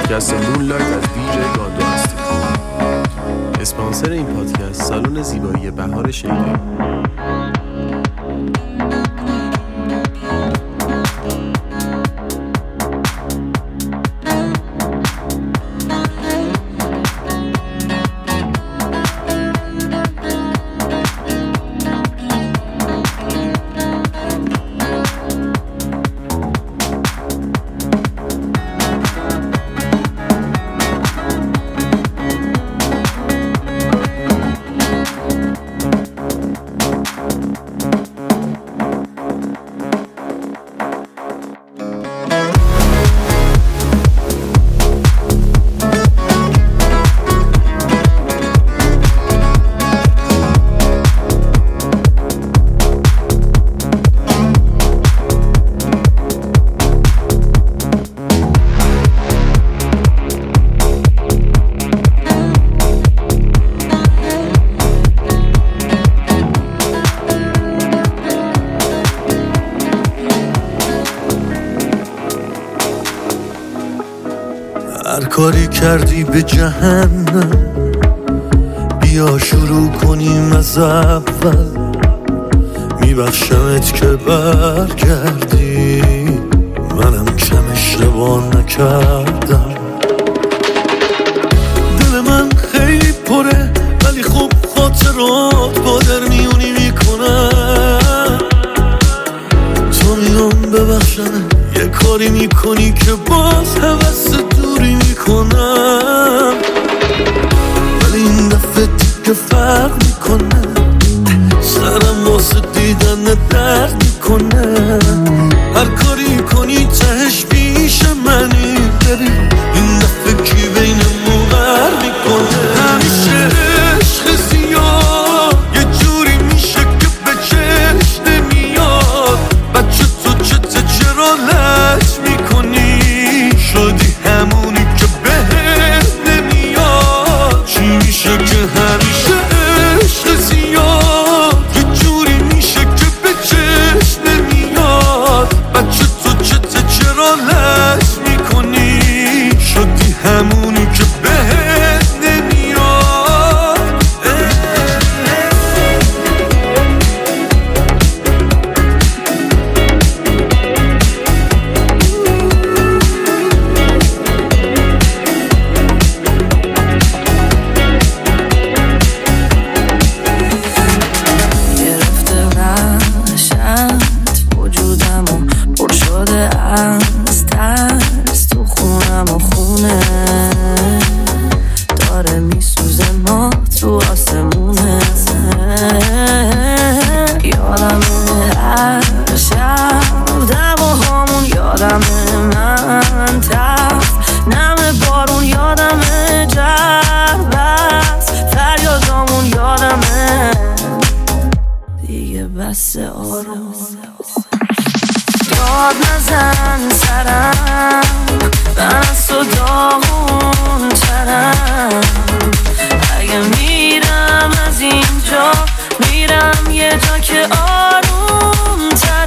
پادکست مونلایت از دیجی گاندو هستیم. اسپانسر این پادکست سالن زیبایی بهار شیری. هر کاری کردی به جهنم، بیا شروع کنیم از اول. میبخشمت که برگردی، منم کم اشتباه نکردم. دل من خیلی پره ولی خوب خاطرات با در میونی میکنم. تو میام ببخشم یه کاری میکنی که باز حوث دوری میکنم، ولی این دفعه دیگه فرق میکنه. سرم واسه دیدن درد میکنه. هر کاری کنی تهش پیش منی، بری این دفعه کی بینمون غر میکنه. همیشه عشق زیاد یه جوری میشه که به چشم نمیاد. بچه تو چرا لج میکنی؟ شدی همونی که بهت نمیاد. چی میشه که همیشه عشق زیاد یه جوری میشه که به چشم نمیاد. بچه تو چرا لج میکنی؟ شدی همونی که بهت نمیاد. از ترس تو خونم و خونه داره میسوزه، ما تو آسمونه. یادمه هر شب دم و هامون، یادمه من تف نم بارون، یادمه جربت فریادامون، یادمه دیگه بس آروم. یاد نزن سرم، من از تو داغون ترم. اگه میرم از اینجا، میرم یه جا که آروم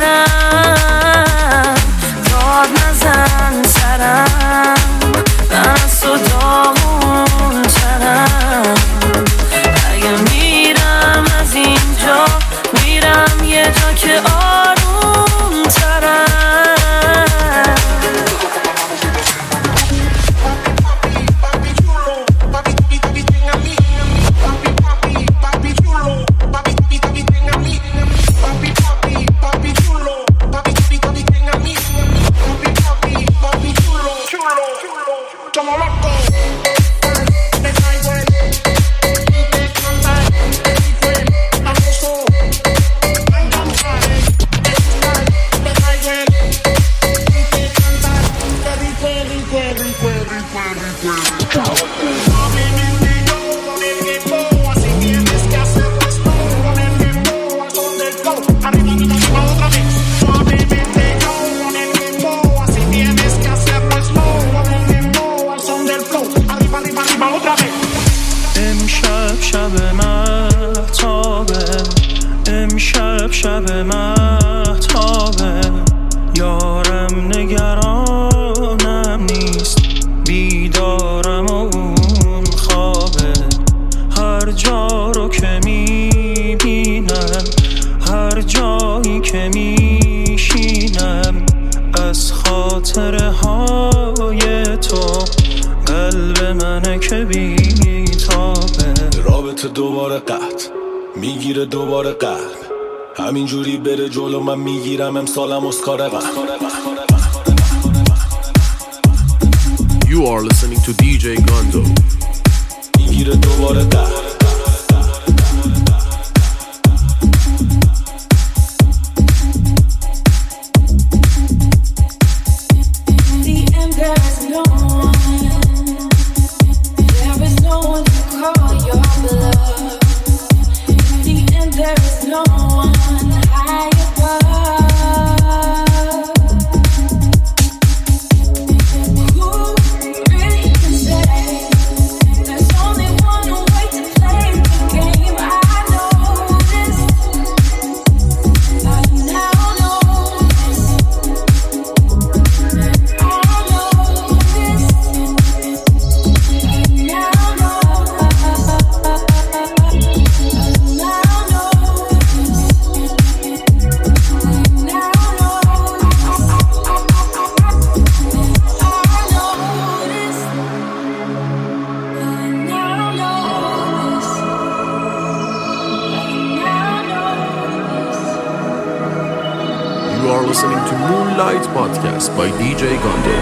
ترم. یاد نزن سرم، من از تو داغون ترم. اگه میرم از اینجا، میرم یه جا که آروم ترم. شب مهتابه، یارم نگرانم نیست، بیدار جایی که میشینم از خاطره های تو، قلب منه که بیتابه. رابطه دوباره قطع میگیره دوباره قلب، همینجوری بره جلو من میگیرم امسالم اسکار قلب. You are listening to DJ Gondo. میگیره دوباره قلب. You are listening to Moonlight Podcast by DJ Gondo.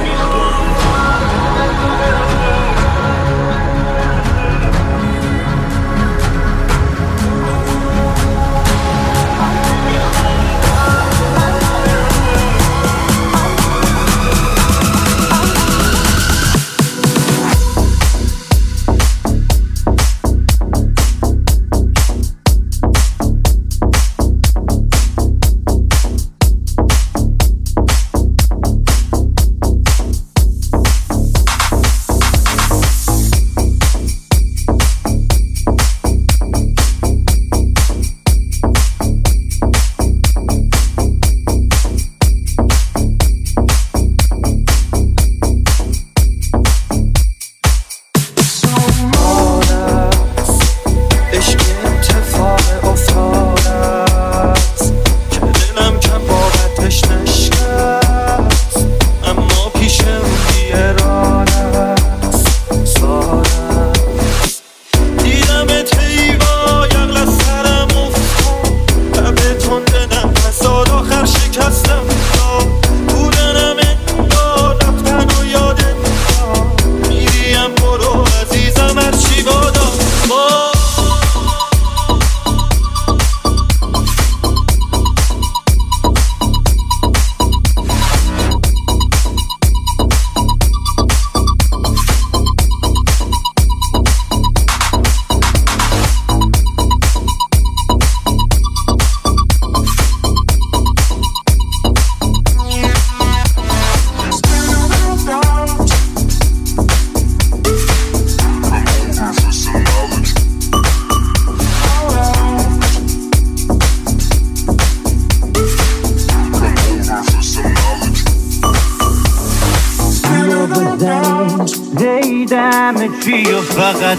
چی و فقط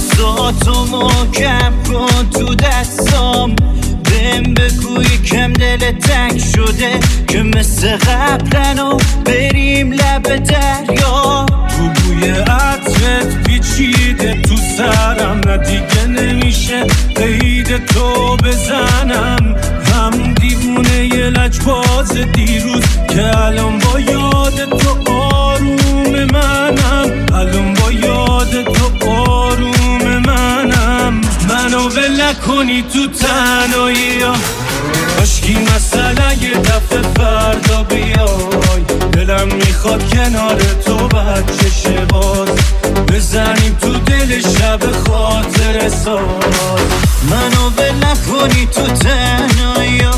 دستاتو محکم کن تو دستام، بهم بگو یکم دل تنگ شده که مثل قبلنو بریم لب دریا. تو بوی عطرت پیچیده تو سرم، نه دیگه نمیشه قید تو بزنم. همون دیوونه یه لجباز دیروز که الان با یاد تو آروم منم، الان با یاد تو آروم منم. منو ول نکنی تو تنهایی ها، کاشکی مثلا یه دفعه فردا بیای. دلم میخواد کنار تو بچه شباز بزنیم تو دل شب خاطر ساز. منو ول نکنی تو تنهایی ها،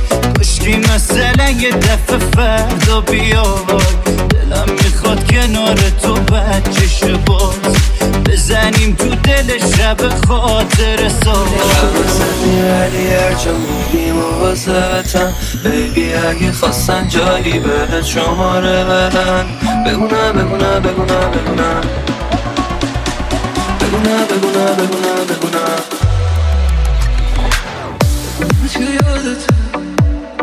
کاشکی مثلا یه دفعه فردا بیای. دلم میخواد کنار تو بچه شباز بزنیم تو دل شب خاطر ساز. ولی هرچه میگیم و واسهتن بیبی اگه خواستن جایی بهت شماره بدن. بگونه بگونه بگونه بگونه بگونه بگونه بگونه بگونه تو یادت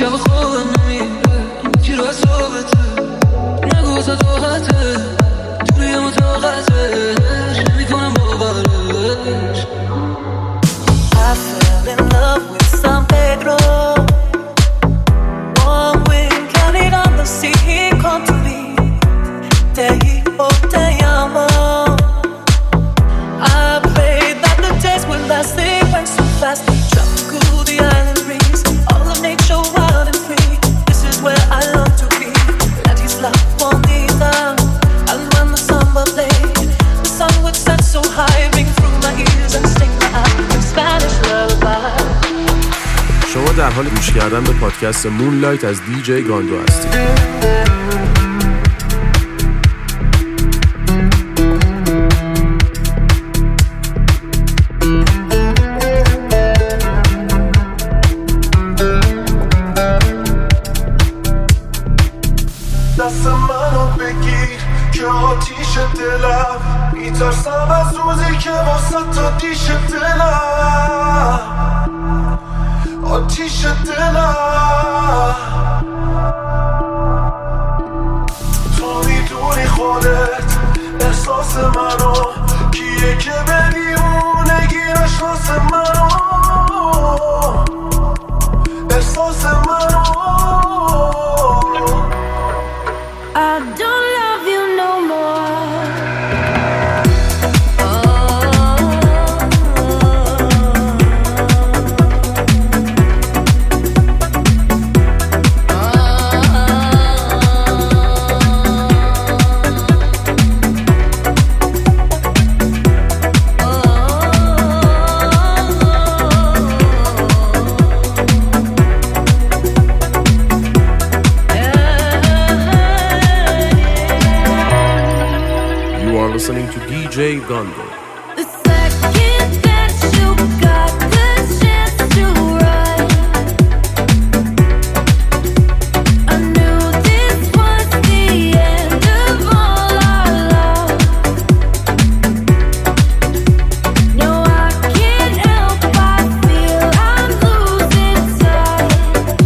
شب خوابم نمیره کی رو صحبته نگو صداقته توی متوقعتش نمیکنم باورش I fell in love with San Pedro. One wind carried on the sea. He come to me. Te amo. I prayed that the days would last. They went so fast. Traveled through the island breeze. All of nature wild and free. This is where I long to be. That his love won't leave down. And when the samba played, the sun would set so high, ring through my ears and sing my eyes. Spanish lullaby. شما در حال گوش کردن به پادکست مونلایت از دیجی گاندو هستید. دست منو بگیر که آتیش دلم میترسم از روزی که واسه تا دیش دلم آتیش دلم تو میدونی خودت احساس منو کیه که بری اونگی نشناس منو احساس منو I don't love you no more. Listening to DJ Gondo. The second that you got the chance to run, I knew this was the end of all our love. No, I can't help but feel I'm losing touch,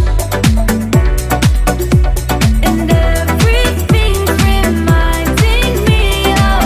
and everything's reminding me of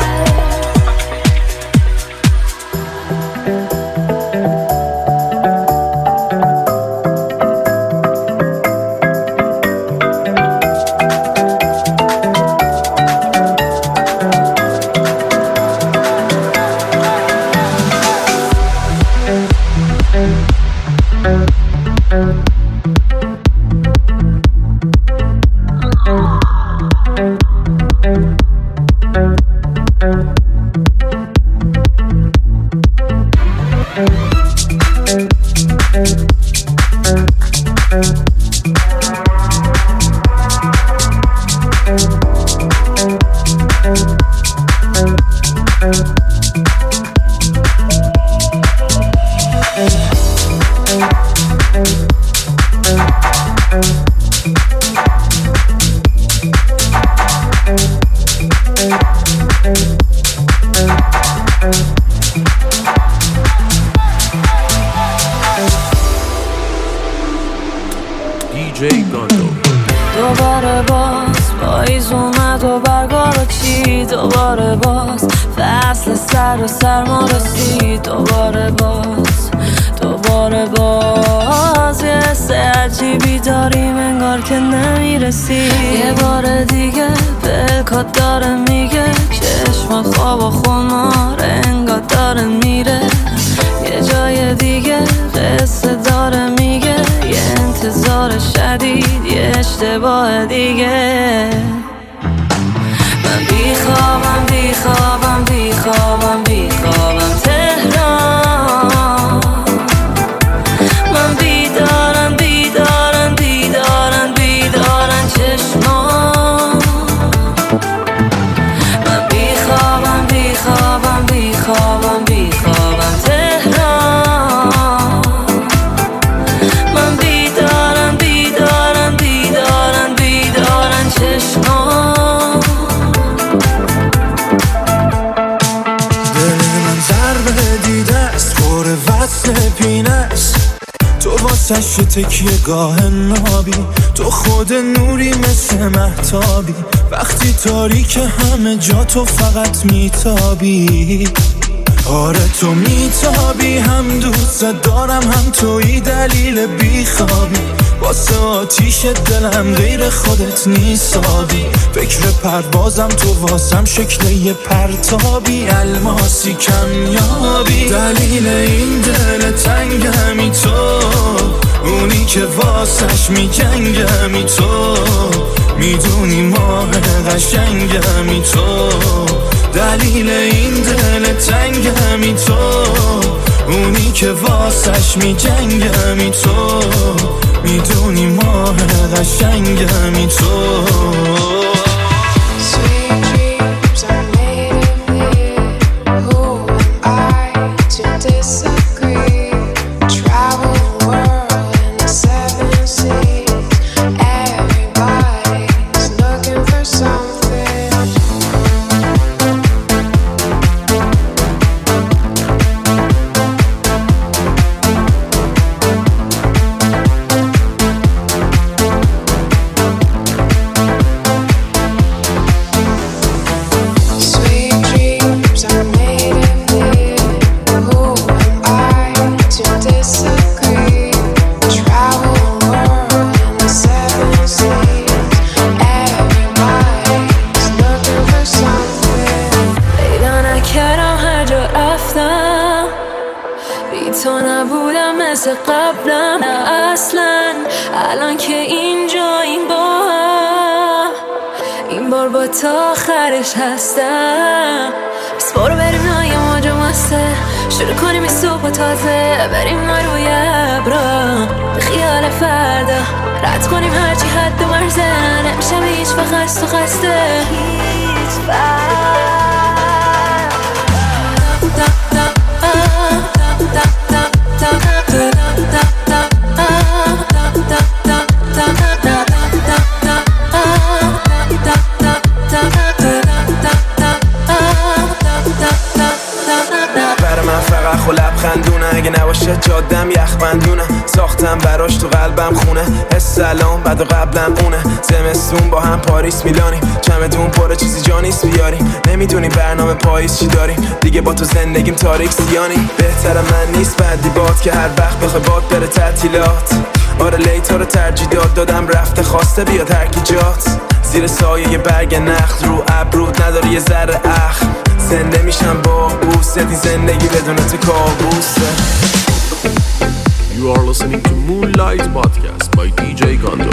DJ Gondo. دوباره باز پاییز اومد و برگارو چی دوباره باز فصل سر و سرما رسید دوباره باز یه حس عجیبی داریم انگار که نمیرسی یه بار دیگه بلکات داره میگه چشم خواب و خمار انگار داره میره یه جای دیگه قصه داره میگه یه انتظار شدید یه اشتباه دیگه من بیخوابم تهران من بیدارن چشمان من بیخوابم تهران من بیدارن چشمان واسش تکیه گاه نابی، تو خود نوری مثل مهتابی، وقتی تاریک همه جا تو فقط میتابی. آره تو میتابی، هم دوست دارم هم توی دلیل بیخوابی، واسه آتیش دلم غیر خودت نیستابی. فکر پروازم تو واسم شکل یه پرتابی، الماسی کمیابی. دلیل این دل تنگمی تو، اونی که واسش میجنگمی تو، میدونی ماه قشنگمی تو. دلیل این دل تنگمی تو، اونی که واسش میجنگمی تو، میدونی ماه قشنگمی تو. تو نبودم مثل قبلم، نه اصلا. الان که اینجا این با هم، این بار با تا آخرش هستم. بس برو بریم نای موج مسته، شروع کنیم این صبح تازه، بریم ما روی ابرا به خیال فردا، رد کنیم هرچی حد و مرزه، نمیشم هیچ وقت و خسته هیچ وقت. و لبخندونه، اگه نباشه جادم یخ بندونه، ساختم براش تو قلبم خونه، السلام بعد و قبلم اونه. زمستون با هم پاریس میلانیم، چمدون پر چیزی جا نیست بیاریم، نمیدونی برنامه پاییز چی داریم، دیگه با تو زندگیم تاریک سیانی. بهتر من نیست بعدی باد که هر وقت بخوای باد بره تعطیلات. آره لیتا رو ترجیح دادم رفته خواسته بیاد هر کی جات، زیر سایه یه برگ نخل رو ابرود نداره یه ذره اخ، زنده میشم با بوست، دی زندگی بدون تو کابوسه. You are listening to Moonlight Podcast by DJ Gondo.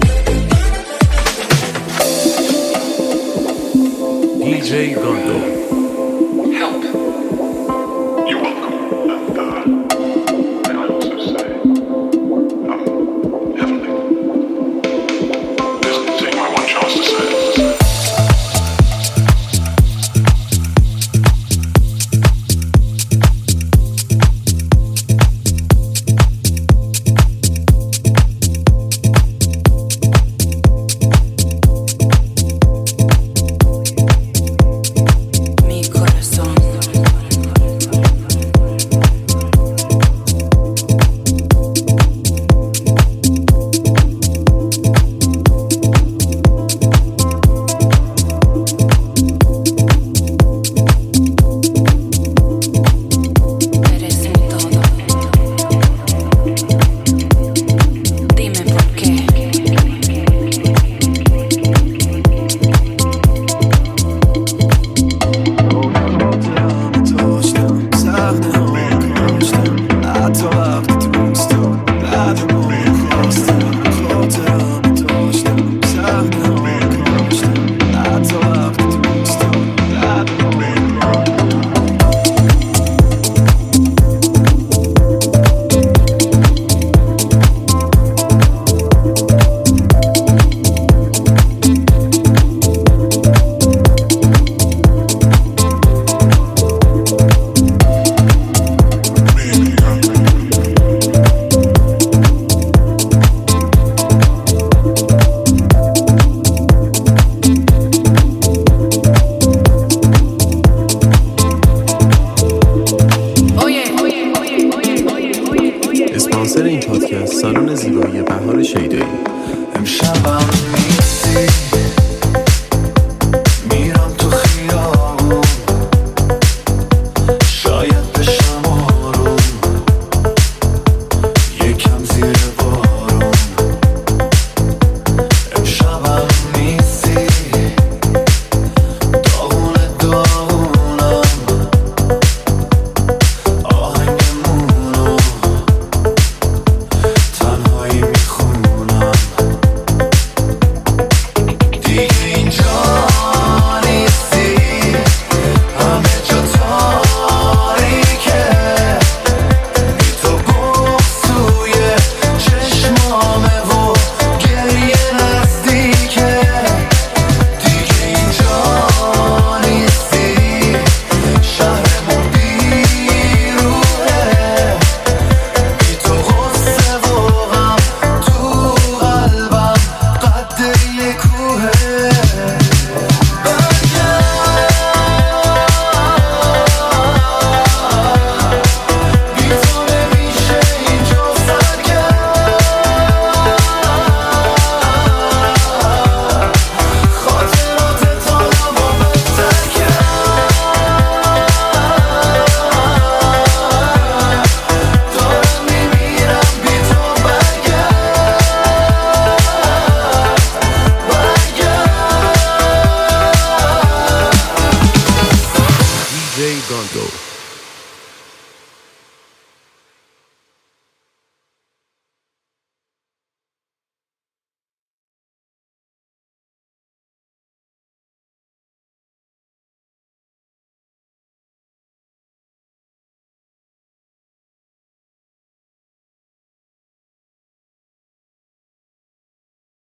DJ Gondo.